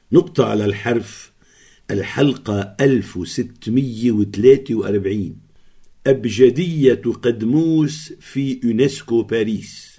نقطة على الحرف. الحلقة 1643. أبجدية قدموس في يونسكو باريس.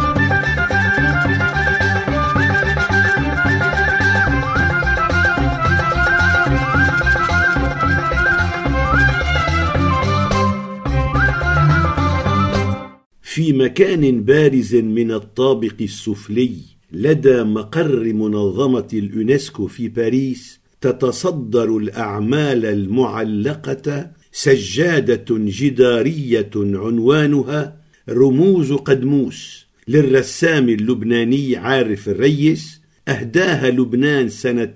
في مكان بارز من الطابق السفلي لدى مقر منظمة اليونسكو في باريس تتصدر الأعمال المعلقة سجادة جدارية عنوانها رموز قدموس للرسام اللبناني عارف الريس، أهداها لبنان سنة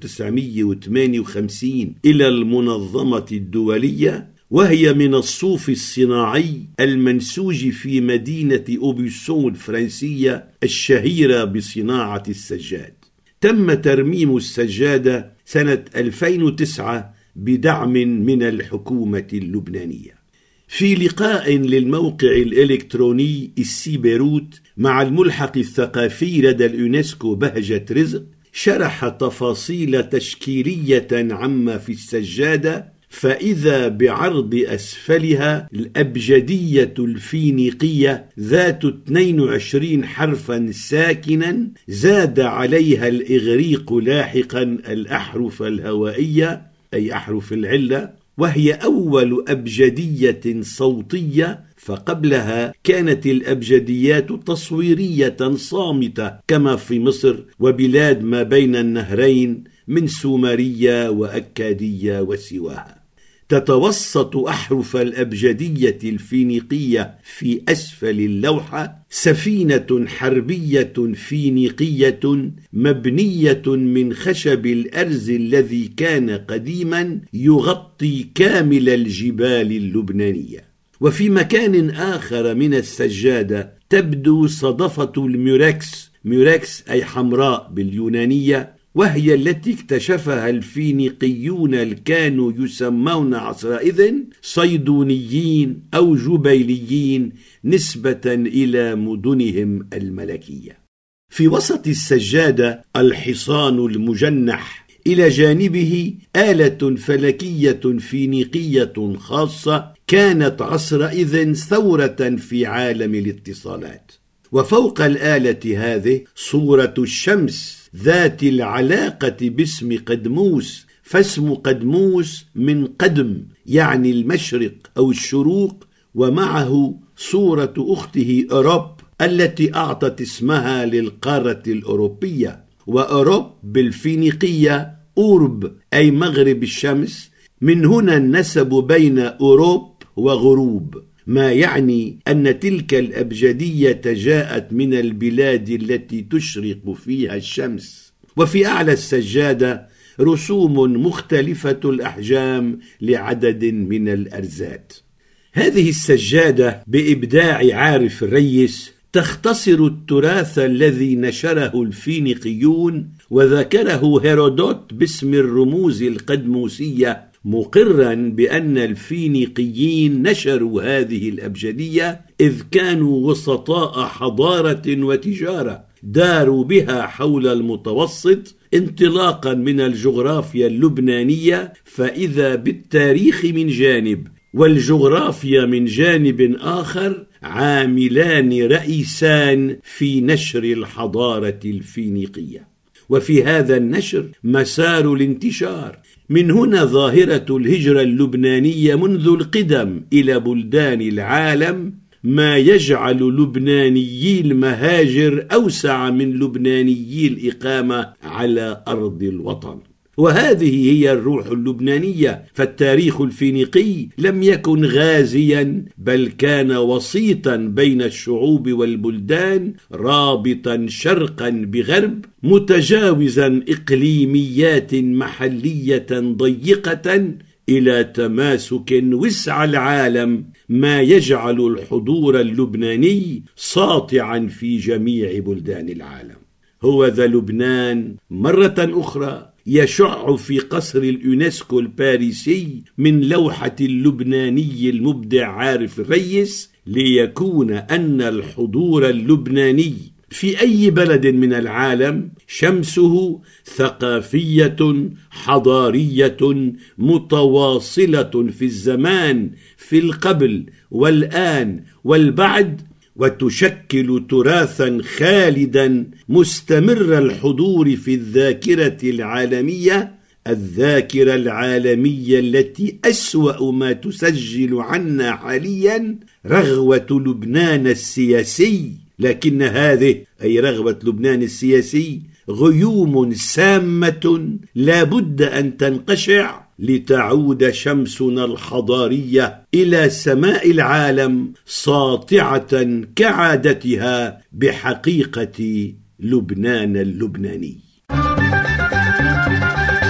1958 إلى المنظمة الدولية، وهي من الصوف الصناعي المنسوج في مدينة أوبيسون الفرنسية الشهيرة بصناعة السجاد. تم ترميم السجادة سنة 2009 بدعم من الحكومة اللبنانية. في لقاء للموقع الإلكتروني السيبيروت مع الملحق الثقافي لدى اليونسكو بهجة رزق، شرح تفاصيل تشكيلية عما في السجادة، فإذا بعرض أسفلها الأبجدية الفينيقية ذات 22 حرفا ساكنا، زاد عليها الإغريق لاحقا الأحرف الهوائية أي أحرف العلة، وهي أول أبجدية صوتية، فقبلها كانت الأبجديات تصويرية صامتة كما في مصر وبلاد ما بين النهرين من سومرية وأكادية وسواها. تتوسط أحرف الأبجدية الفينيقية في أسفل اللوحة سفينة حربية فينيقية مبنية من خشب الأرز الذي كان قديما يغطي كامل الجبال اللبنانية. وفي مكان آخر من السجادة تبدو صدفة الميوركس، ميوركس أي حمراء باليونانية، وهي التي اكتشفها الفينيقيون كانوا يسمون عصرئذ صيدونيين أو جبيليين نسبة إلى مدنهم الملكية. في وسط السجادة الحصان المجنح، إلى جانبه آلة فلكية فينيقية خاصة كانت عصرئذ ثورة في عالم الاتصالات. وفوق الآلة هذه صورة الشمس ذات العلاقة باسم قدموس، فاسم قدموس من قدم يعني المشرق أو الشروق، ومعه صورة أخته أوروب التي أعطت اسمها للقارة الأوروبية. وأوروب بالفينيقية أورب أي مغرب الشمس، من هنا النسب بين أوروب وغروب، ما يعني أن تلك الأبجدية جاءت من البلاد التي تشرق فيها الشمس. وفي أعلى السجادة رسوم مختلفة الأحجام لعدد من الأرزات. هذه السجادة بإبداع عارف الريس تختصر التراث الذي نشره الفينيقيون وذكره هيرودوت باسم الرموز القدموسية، مقرا بأن الفينيقيين نشروا هذه الأبجدية إذ كانوا وسطاء حضارة وتجارة داروا بها حول المتوسط انطلاقا من الجغرافيا اللبنانية، فإذا بالتاريخ من جانب والجغرافيا من جانب آخر عاملان رئيسان في نشر الحضارة الفينيقية. وفي هذا النشر مسار الانتشار، من هنا ظاهرة الهجرة اللبنانية منذ القدم إلى بلدان العالم، ما يجعل لبنانيي المهاجر أوسع من لبنانيي الإقامة على أرض الوطن. وهذه هي الروح اللبنانية، فالتاريخ الفينيقي لم يكن غازيا بل كان وسيطا بين الشعوب والبلدان، رابطا شرقا بغرب، متجاوزا إقليميات محلية ضيقة إلى تماسك وسع العالم، ما يجعل الحضور اللبناني ساطعا في جميع بلدان العالم. هو ذا لبنان مرة أخرى يشع في قصر اليونسكو الباريسي من لوحة اللبناني المبدع عارف الريس، ليكون أن الحضور اللبناني في أي بلد من العالم شمسه ثقافية حضارية متواصلة في الزمان، في القبل والآن والبعد، وتشكل تراثا خالدا مستمر الحضور في الذاكرة العالمية، الذاكرة العالمية التي أسوأ ما تسجل عنا حاليا رغوة لبنان السياسي. لكن هذه أي رغبة لبنان السياسي غيوم سامة لا بد أن تنقشع لتعود شمسنا الحضارية إلى سماء العالم ساطعة كعادتها بحقيقة لبنان اللبناني.